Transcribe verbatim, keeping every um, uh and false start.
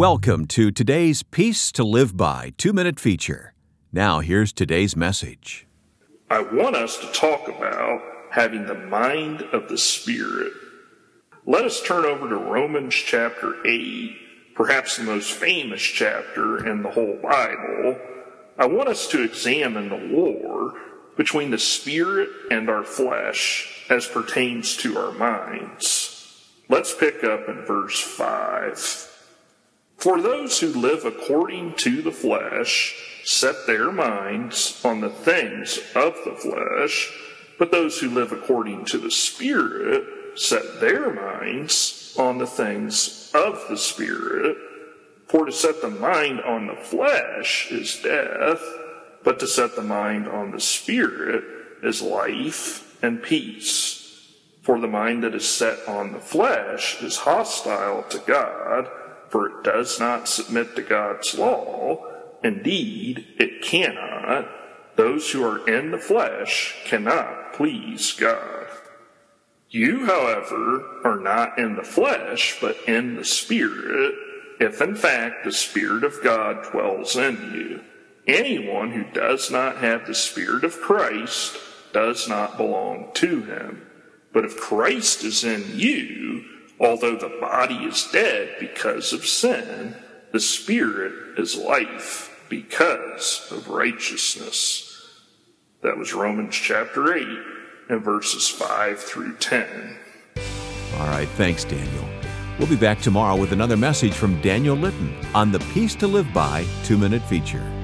Welcome to today's Peace to Live By two-minute feature. Now here's today's message. I want us to talk about having the mind of the Spirit. Let us turn over to Romans chapter eight, perhaps the most famous chapter in the whole Bible. I want us to examine the war between the Spirit and our flesh as pertains to our minds. Let's pick up in verse five. For those who live according to the flesh set their minds on the things of the flesh, but those who live according to the Spirit set their minds on the things of the Spirit. For to set the mind on the flesh is death, but to set the mind on the Spirit is life and peace. For the mind that is set on the flesh is hostile to God, for it does not submit to God's law. Indeed, it cannot. Those who are in the flesh cannot please God. You, however, are not in the flesh, but in the Spirit, if in fact the Spirit of God dwells in you. Anyone who does not have the Spirit of Christ does not belong to him. But if Christ is in you, although the body is dead because of sin, the Spirit is life because of righteousness. That was Romans chapter eight and verses five through ten. All right, thanks, Daniel. We'll be back tomorrow with another message from Daniel Litton on the Peace to Live By two-minute feature.